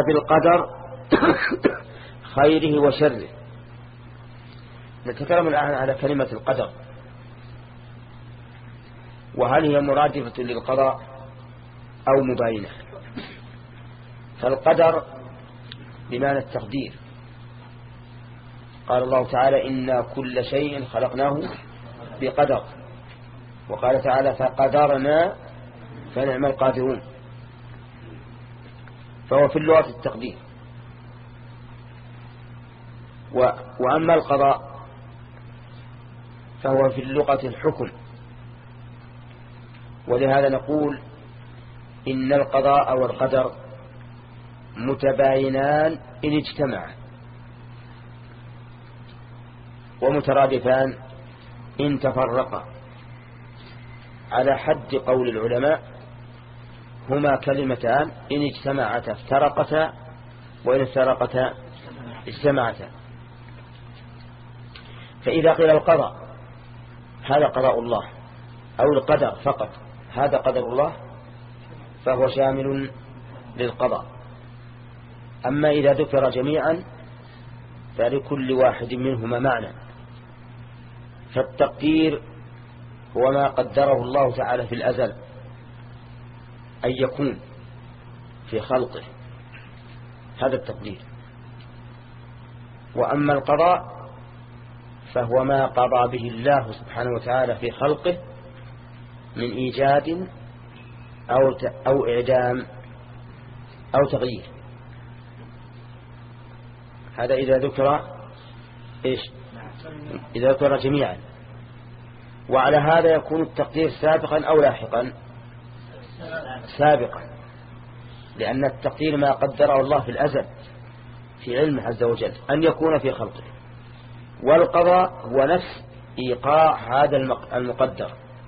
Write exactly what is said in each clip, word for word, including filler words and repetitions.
ففي القدر خيره وشره. نتكلم الآن على كلمة القدر، وهل هي مرادفة للقضاء أو مباينة؟ فالقدر بمعنى التقدير. قال الله تعالى إنا كل شيء خلقناه بقدر، وقال تعالى فقدرنا فنعم القادرون. فهو في اللغة التقدير. وأما القضاء فهو في اللغة الحكم. ولهذا نقول إن القضاء والقدر متباينان إن اجتمعا، ومترادفان إن تفرقا، على حد قول العلماء هما كلمتان إن اجتمعتا افترقتا، وإن افترقتا اجتمعتا. فإذا قيل القضاء هذا قضاء الله، أو القدر فقط هذا قدر الله، فهو شامل للقضاء. أما إذا ذكر جميعا فلكل واحد منهما معنى. فالتقدير هو ما قدره الله تعالى في الأزل أن يكون في خلقه، هذا التقدير. وأما القضاء فهو ما قضى به الله سبحانه وتعالى في خلقه من إيجاد أو أو إعدام أو تغيير. هذا إذا ذكر إيش؟ إذا ذكر جميعا. وعلى هذا يكون التقدير سابقا أو لاحقا؟ سابقا، لأن التقدير ما قدره الله في الأزل في علمه عز وجل أن يكون في خلقه. والقضاء هو نفس إيقاع هذا المقدر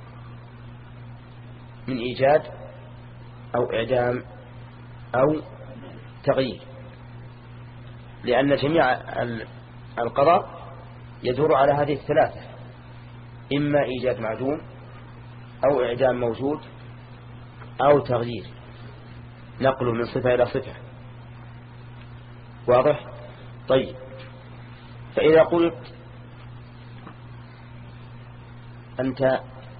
من إيجاد أو إعدام أو تغيير، لأن جميع القضاء يدور على هذه الثلاثة: إما إيجاد معدوم أو إعدام موجود أو تغيير، نقله من صفة إلى صفة. واضح؟ طيب، فإذا قلت أنت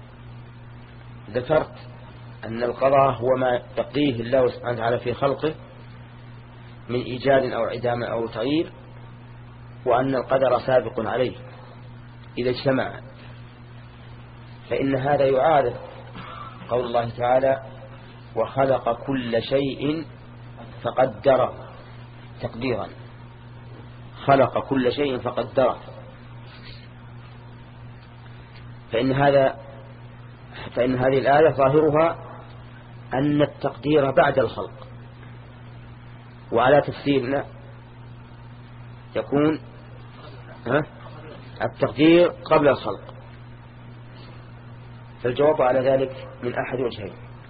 ذكرت أن القضاء هو ما يقضيه الله سبحانه وتعالى في خلقه من إيجاد أو إعدام أو تغيير، وأن القدر سابق عليه إذا اجتمع، فإن هذا يعارض قول الله تعالى وخلق كل شيء فقدره تقديرا. خلق كل شيء فقدره، فإن هذا فإن هذه الآية ظاهرها أن التقدير بعد الخلق، وعلى تفسيرنا يكون التقدير قبل الخلق. فالجواب على ذلك من أحد وجهين: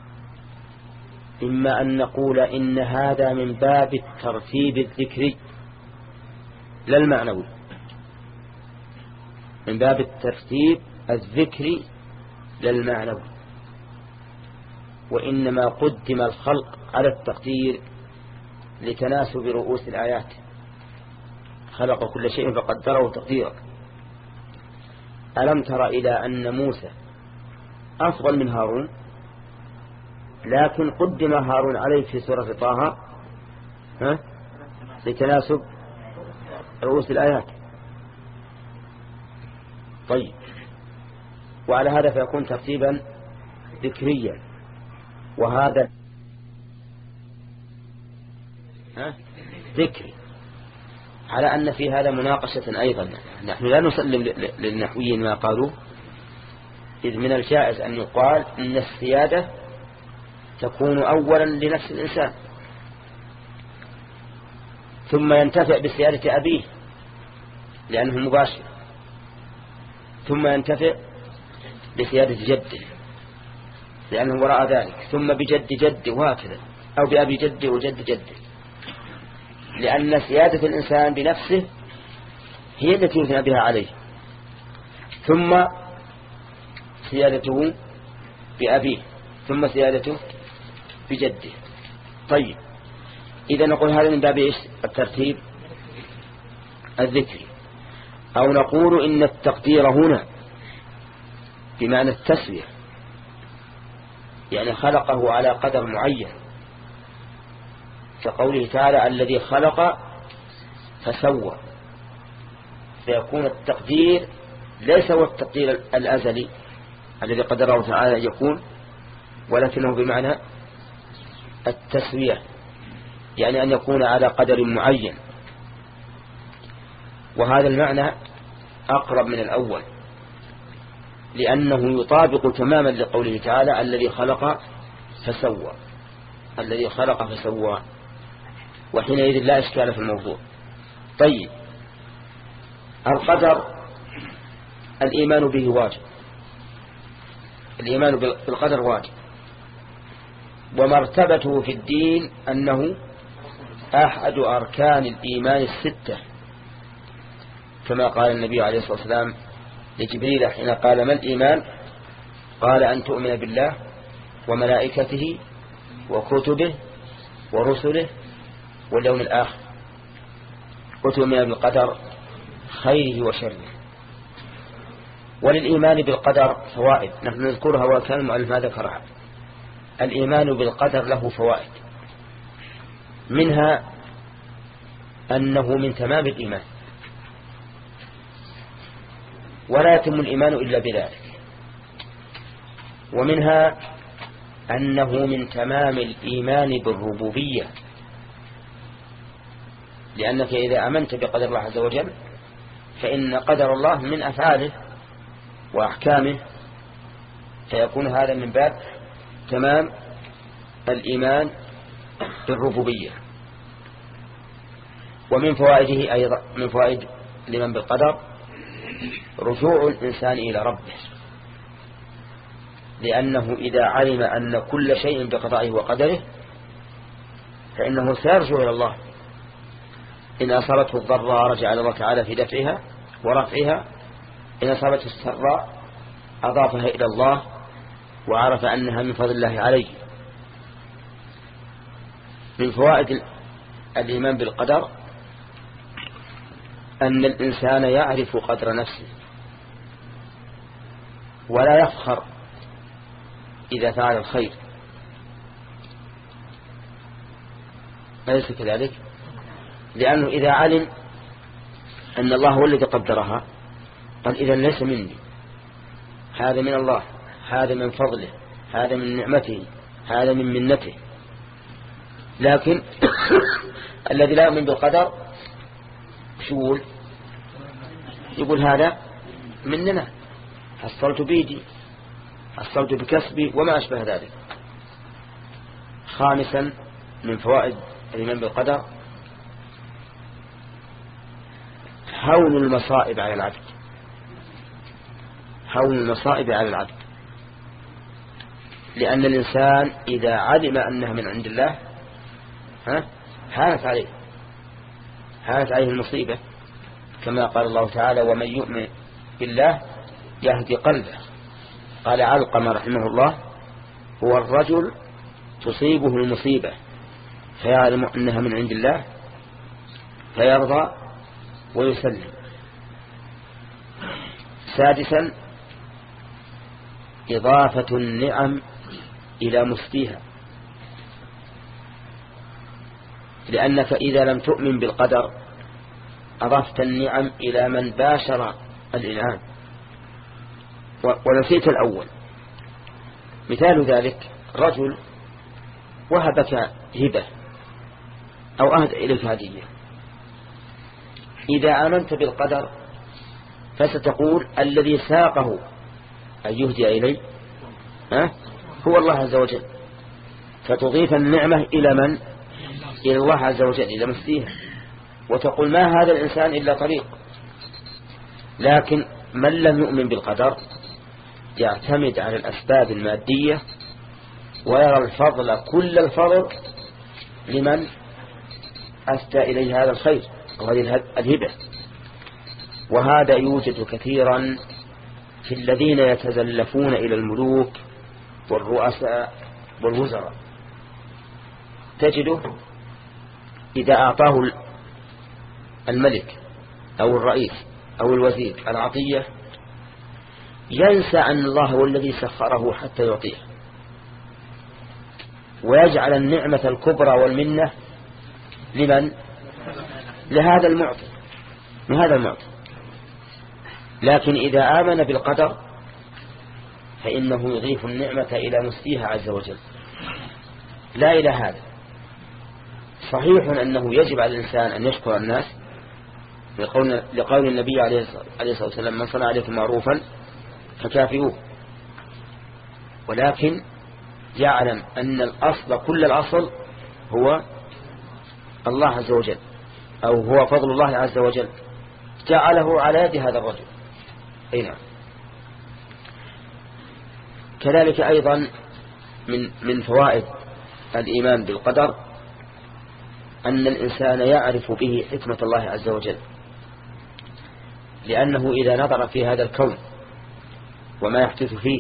إما أن نقول إن هذا من باب الترتيب الذكري لا المعنوي، من باب الترتيب الذكري لا المعنوي، وإنما قدم الخلق على التقدير لتناسب رؤوس الآيات. خلق كل شيء فقدره تقديرا. ألم تر إلى أن موسى أفضل من هارون، لكن قدم هارون عليه في سورة طه ها؟ لتناسب رؤوس الآيات. طيب، وعلى هذا فيكون ترتيبا ذكريا، وهذا ها؟ ذكري، على أن في هذا مناقشة أيضا. نحن لا نسلم للنحويين ما قالوا، إذ من الجائز أن يقال إن السيادة تكون أولا لنفس الإنسان، ثم ينتفع بسيادة أبيه لأنه مباشر، ثم ينتفع بسيادة جده لأنه وراء ذلك، ثم بجد جده، وهكذا، أو بأبي جده وجد جده، لأن سيادة الإنسان بنفسه هي التي يثنى بها عليه، ثم سيادته بأبيه، ثم سيادته بجده. طيب، إذا نقول هذا من باب إيش؟ الترتيب الذكري. أو نقول إن التقدير هنا بمعنى التسوية، يعني خلقه على قدر معين، كقوله تعالى الذي خلق فسوى، فيكون التقدير ليس هو التقدير الأزلي الذي قدره تعالى يكون، ولكنه بمعنى التسوية، يعني أن يكون على قدر معين. وهذا المعنى أقرب من الأول، لأنه يطابق تماما لقوله تعالى الذي خلق فسوى، الذي خلق فسوى، وحينئذ لا إشكال في الموضوع. طيب، القدر الإيمان به واجب، الإيمان بالقدر واجب، ومرتبته في الدين أنه أحد أركان الإيمان الستة، كما قال النبي عليه الصلاة والسلام لجبريل حين قال ما الإيمان؟ قال أن تؤمن بالله وملائكته وكتبه ورسله واليوم الآخر، وتؤمن بالقدر خيره وشره. وللإيمان بالقدر فوائد نحن نذكرها وكان المؤلف ما ذكرها. الإيمان بالقدر له فوائد، منها أنه من تمام الإيمان، ولا يتم الإيمان إلا بذلك. ومنها أنه من تمام الإيمان بالربوبية، لأنك إذا أمنت بقدر الله عز وجل فإن قدر الله من أفعاله وأحكامه، فيكون هذا من باب تمام الإيمان بالربوبية. ومن فوائده أيضا، من فوائد الإيمان بالقدر رجوع الإنسان إلى ربه، لأنه إذا علم أن كل شيء بقضائه وقدره فإنه سيرجع إلى الله. إن أصابته الضراء رجع إلى الله تعالى في دفعها ورفعها، إن أصابته السراء أضافها إلى الله وعرف أنها من فضل الله عليه. من فوائد الإيمان بالقدر أن الإنسان يعرف قدر نفسه ولا يفخر إذا فعل الخير، أليس كذلك؟ لأنه إذا علم أن الله هو الذي قدرها قال إذا ليس مني، هذا من الله، هذا من فضله، هذا من نعمته، هذا من منته. لكن الذي لا يؤمن بالقدر شو يقول؟ يقول هذا مننا، حصلت بيدي، حصلت بكسبي، وما أشبه ذلك. خامسا من فوائد الإيمان بالقدر هون المصائب على العبد، هون المصائب على العبد، لأن الإنسان إذا علم أنها من عند الله ها هانت عليه، هانت عليه المصيبة، كما قال الله تعالى ومن يؤمن بالله يهدي قلبه. قال علقمة رحمه الله هو الرجل تصيبه المصيبة فيعلم أنها من عند الله فيرضى ويسلم. سادسا إضافة النعم إلى مسديها، لأنك إذا لم تؤمن بالقدر أضفت النعم إلى من باشر الإنعام ونسيت الأول. مثال ذلك رجل وهبك هبة أو أهدى إليك هدية، إذا آمنت بالقدر فستقول الذي ساقه أن يهدي إلي ها هو الله عز وجل، فتضيف النعمة إلى من؟ إلى الله عز وجل، إلى مسديها، وتقول ما هذا الإنسان إلا طريق. لكن من لم يؤمن بالقدر يعتمد على الأسباب المادية ويرى الفضل كل الفضل لمن أسدى إليه هذا الخير أو هذه الهبة. وهذا يوجد كثيرا في الذين يتزلفون إلى الملوك والرؤساء والوزراء، تجده إذا أعطاه الملك أو الرئيس أو الوزير العطية ينسى أن الله هو الذي سخره حتى يعطيه، ويجعل النعمة الكبرى والمنة لمن؟ لهذا المعطي، لهذا المعطي. لكن إذا آمن بالقدر فإنه يضيف النعمة إلى مسيها عز وجل لا إلى هذا. صحيح أنه يجب على الإنسان أن يشكر الناس لقول, لقول النبي عليه الصلاة والسلام: من صنع عليكم معروفا فكافئوه. ولكن يعلم أن الأصل، كل الأصل هو الله عز وجل، أو هو فضل الله عز وجل جعله على يد هذا الرجل. أي نعم. كذلك أيضا من من فوائد الإيمان بالقدر أن الإنسان يعرف به حكمة الله عز وجل، لأنه إذا نظر في هذا الكون وما يحدث فيه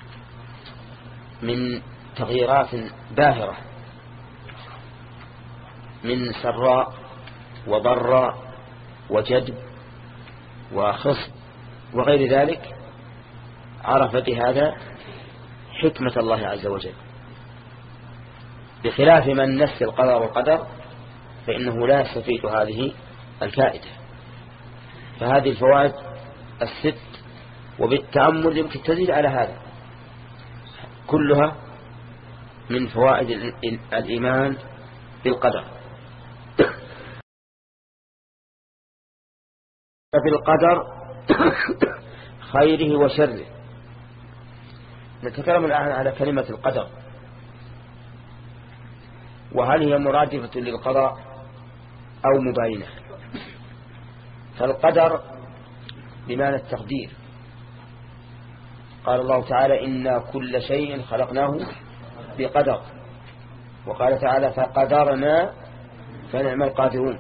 من تغييرات باهرة من سراء وضراء وجدب وخصب وغير ذلك، عرف بهذا حكمة الله عز وجل، بخلاف من نسي القضاء والقدر فإنه لا يستفيد هذه الفائدة. فهذه الفوائد الست وبالتأمل يمكن تزيد على هذا، كلها من فوائد الإيمان بالقدر. بالقدر خيره وشره. نتكلم الآن على كلمة القدر، وهل هي مرادفة للقضاء أو مباينة؟ فالقدر بمعنى التقدير. قال الله تعالى: إنا كل شيء خلقناه بقدر. وقال تعالى: فقدرنا فنعم القادرون.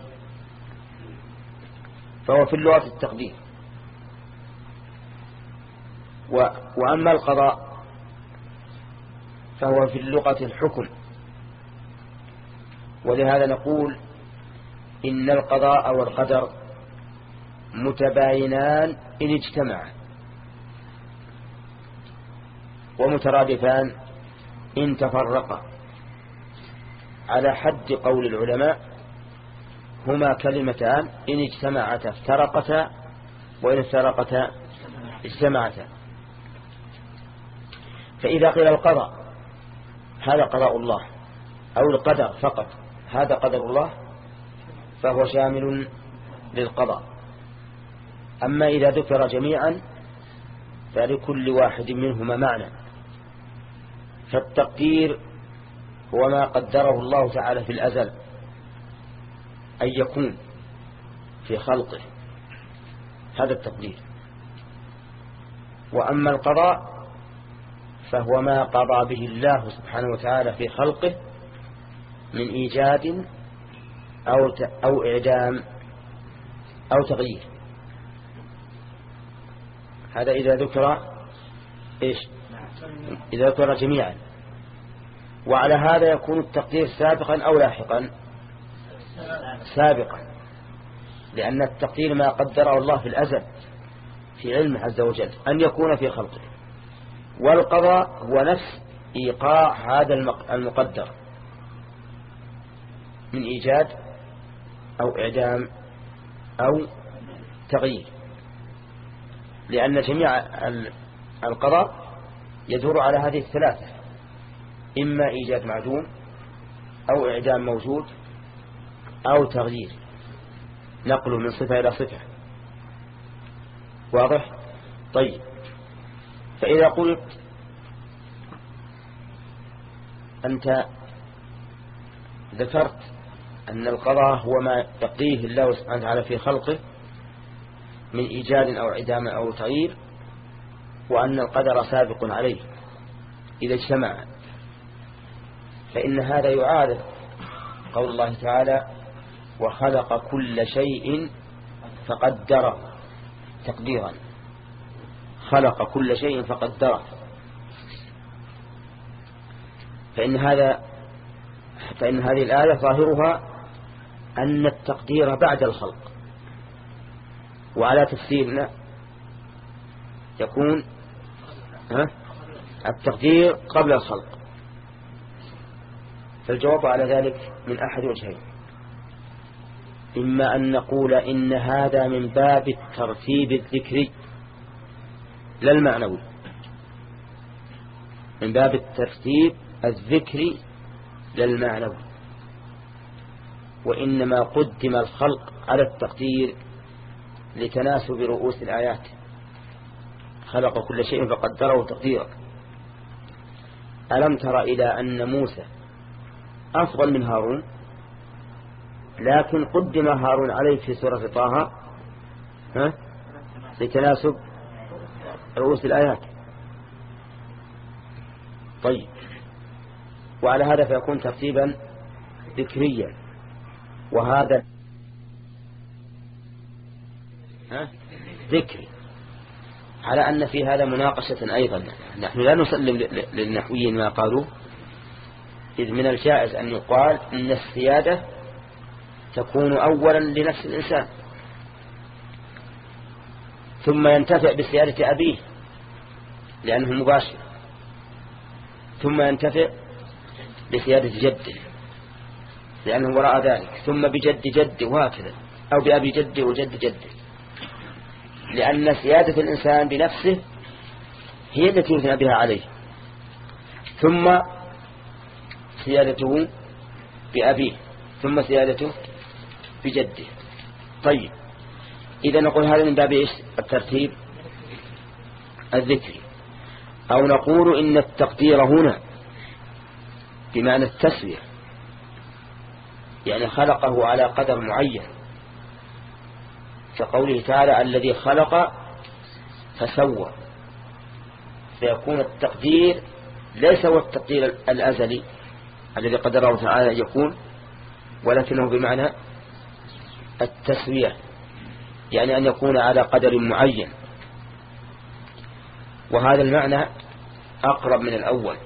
فهو في اللغة التقدير. وأما القضاء فهو في اللغة الحكم. ولهذا نقول إن القضاء والقدر متباينان إن اجتمعا، ومترادفان إن تفرقا. على حد قول العلماء هما كلمتان إن اجتمعتا افترقتا، وإن افترقتا اجتمعتا. فإذا قيل القضاء هذا قضاء الله، أو القدر فقط هذا قدر الله، فهو شامل للقضاء. أما إذا ذكر جميعا فلكل واحد منهما معنى. فالتقدير هو ما قدره الله تعالى في الأزل أن يكون في خلقه، هذا التقدير. وأما القضاء فهو ما قضى به الله سبحانه وتعالى في خلقه من إيجاد أو أو إعدام أو تغيير. هذا إذا ذكر إيش؟ إذا ذكر جميعا. وعلى هذا يكون التقدير سابقا أو لاحقا؟ سابقا، لأن التقدير ما قدره الله في الأزل في علمه عز وجل أن يكون في خلقه. والقضاء هو نفس إيقاع هذا المقدر من إيجاد أو إعدام أو تغيير، لأن جميع القضاء يدور على هذه الثلاثة: إما إيجاد معدوم أو إعدام موجود أو تغيير، نقله من صفة إلى صفة. واضح؟ طيب، فإذا قلت أنت ذكرت أن القضاء هو ما يقضيه الله سبحانه وتعالى في خلقه من إيجاد أو إعدام أو تغيير، وأن القدر سابق عليه إذا اجتمع، فإن هذا يعارض قول الله تعالى: وخلق كل شيء فقدره تقديرا. خلق كل شيء فقدره، فإن هذا فإن هذه الآية ظاهرها أن التقدير بعد الخلق، وعلى تفسيرنا يكون ها التقدير قبل الخلق. فالجواب على ذلك من أحد وجهين: إما أن نقول إن هذا من باب الترتيب الذكري لا المعنوي، من باب الترتيب الذكري لا المعنوي، وإنما قدم الخلق على التقدير لتناسب رؤوس الآيات، خلق كل شيء فقدره تقديرا. ألم تر إلى أن موسى أفضل من هارون، لكن قدم هارون عليه في سورة طه ها لتناسب رؤوس الآيات. طيب، وعلى هذا فيكون ترتيبا ذكريا، وهذا ها ذكري، على أن في هذا مناقشة أيضا. نحن لا نسلم للنحويين ما قالوا، إذ من الجائز أن يقال إن السيادة تكون أولا لنفس الإنسان، ثم ينتفع بسيادة أبيه لأنه مباشر، ثم ينتفع بسيادة جده لأنه وراء ذلك، ثم بجد جده وهكذا، أو بأبي جده وجد جده، لأن سيادة الإنسان بنفسه هي التي يثنى بها عليه، ثم سيادته بأبيه، ثم سيادته بجده. طيب، إذا نقول هذا من باب إيش؟ الترتيب الذكري. أو نقول إن التقدير هنا بمعنى التسوية، يعني خلقه على قدر معين، كقوله تعالى الذي خلق فسوى، فيكون التقدير ليس هو التقدير الأزلي الذي قدره تعالى يكون، ولكنه بمعنى التسوية، يعني أن يكون على قدر معين. وهذا المعنى أقرب من الأول،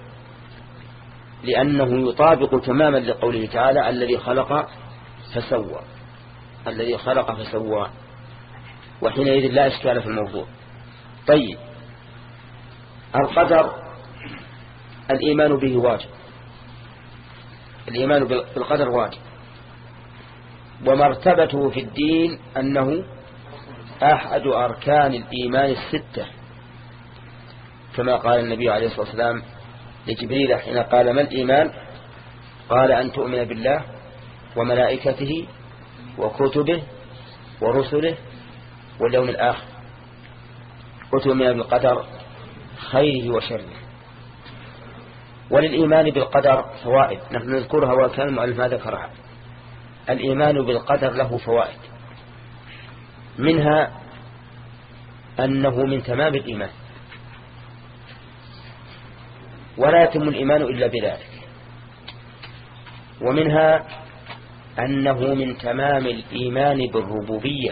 لأنه يطابق تماما لقوله تعالى الذي خلق فسوى، الذي خلق فسوى، وحينئذ لا إشكال في الموضوع. طيب، القدر الإيمان به واجب، الإيمان بالقدر واجب، ومرتبته في الدين أنه أحد أركان الإيمان الستة، كما قال النبي عليه الصلاة والسلام لجبريل حين قال ما الإيمان؟ قال أن تؤمن بالله وملائكته وكتبه ورسله واليوم الآخر، وتؤمن بالقدر خيره وشره. وللإيمان بالقدر فوائد نحن نذكرها وكان المؤلف ما ذكرها. الإيمان بالقدر له فوائد، منها أنه من تمام الإيمان، ولا يتم الإيمان إلا بذلك. ومنها أنه من تمام الإيمان بالربوبية،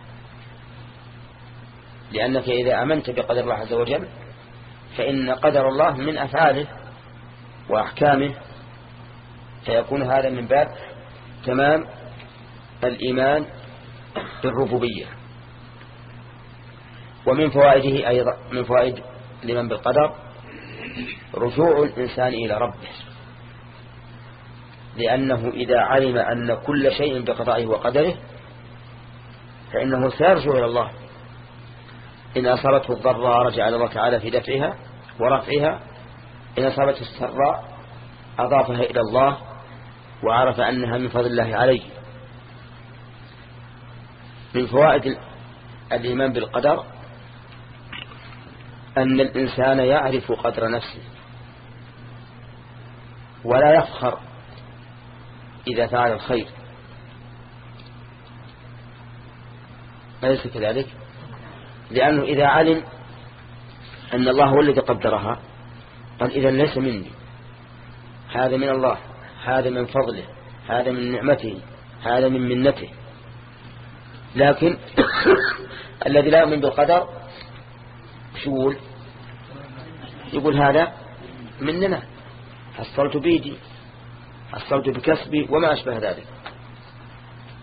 لأنك إذا أمنت بقدر الله عز وجل فإن قدر الله من أفعاله وأحكامه، فيكون هذا من باب تمام الإيمان بالربوبية. ومن فوائده أيضا، من فوائد الإيمان بالقدر رجوع الإنسان إلى ربه، لأنه إذا علم أن كل شيء بقضائه وقدره فإنه سيرجع إلى الله. إن أصابته الضراء رجع إلى الله تعالى في دفعها ورفعها، إن أصابته السراء أضافها إلى الله وعرف أنها من فضل الله عليه. من فوائد الإيمان بالقدر أن الإنسان يعرف قدر نفسه ولا يفخر إذا فعل الخير، أليس كذلك؟ لأنه إذا علم أن الله هو الذي قدرها قال إذا ليس مني، هذا من الله، هذا من فضله، هذا من نعمته، هذا من منته. لكن الذي لا يؤمن بالقدر شو يقول؟ يقول هذا مننا، حصلت بيدي، حصلت بكسبي وما أشبه ذلك.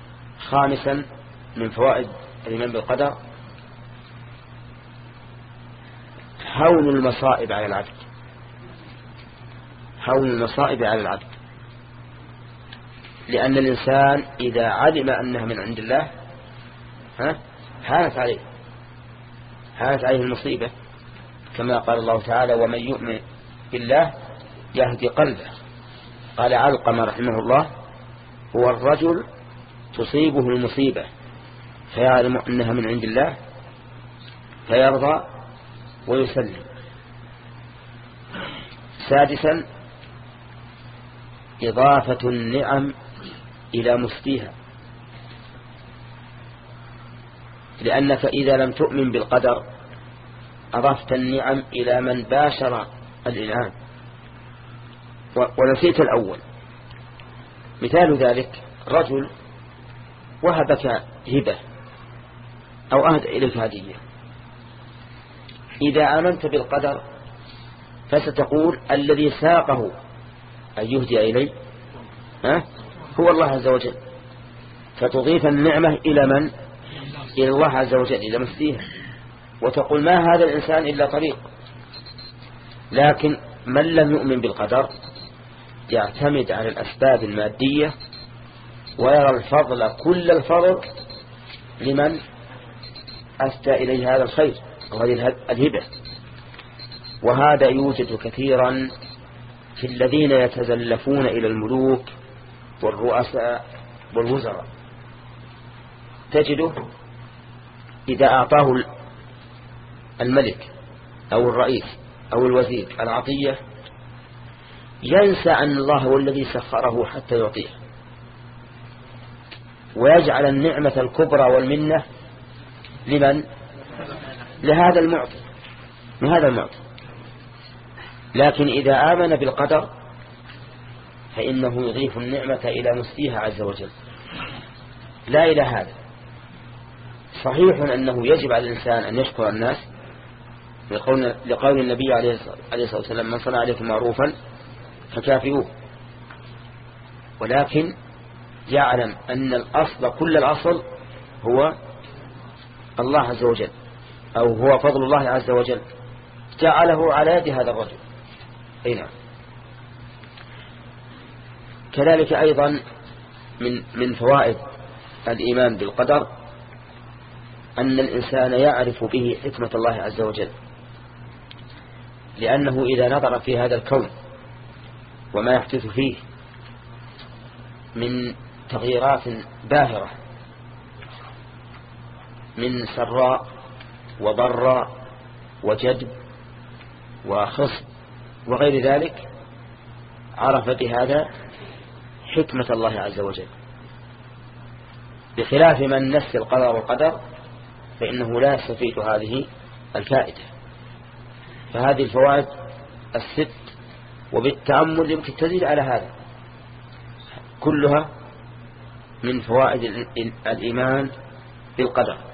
خامسا من فوائد الإيمان بالقدر هون المصائب على العبد، هون المصائب على العبد، لأن الإنسان إذا علم أنها من عند الله ها هانت عليه هانت عليه المصيبة، كما قال الله تعالى ومن يؤمن بالله يهدي قلبه. قال علقمة رحمه الله هو الرجل تصيبه المصيبة فيعلم أنها من عند الله فيرضى ويسلم. سادسا إضافة النعم إلى مسديها، لأنك إذا لم تؤمن بالقدر أضفت النعم إلى من باشر الإنعام ونسيت الأول. مثال ذلك رجل وهبك هبة أو أهدى إليك هدية، إذا آمنت بالقدر فستقول الذي ساقه أن يهدي إلي ها هو الله عز وجل، فتضيف النعمة إلى من؟ إلى الله عز وجل، إلى مسديها، وتقول ما هذا الإنسان إلا طريق. لكن من لم يؤمن بالقدر يعتمد على الأسباب المادية ويرى الفضل كل الفضل لمن أسدى إليه هذا الخير أو هذه الهبة. وهذا يوجد كثيرا في الذين يتزلفون إلى الملوك والرؤساء والوزراء، تجده إذا أعطاه الملك أو الرئيس أو الوزير العطية ينسى أن الله هو الذي سخره حتى يعطيه، ويجعل النعمة الكبرى والمنة لمن؟ لهذا المعطي لهذا المعطي. لكن إذا آمن بالقدر فإنه يضيف النعمة إلى مسديها عز وجل لا إلى هذا. صحيح أنه يجب على الإنسان أن يشكر الناس لقول, لقول النبي عليه الصلاة والسلام من صنع عليكم معروفا فكافئوه، ولكن يعلم أن الأصل كل الأصل هو الله عز وجل أو هو فضل الله عز وجل جعله على يد هذا الرجل. أي نعم. كذلك أيضا من من فوائد الإيمان بالقدر أن الإنسان يعرف به حكمة الله عز وجل، لأنه إذا نظر في هذا الكون وما يحدث فيه من تغييرات باهرة من سراء وضراء وجدب وخصب وغير ذلك عرف بهذا حكمة الله عز وجل، بخلاف من نسي القضاء والقدر فإنه لا يستفيد هذه الفائدة. فهذه الفوائد الست وبالتأمل يمكن تزيد على هذا كلها من فوائد الإيمان بالقدر.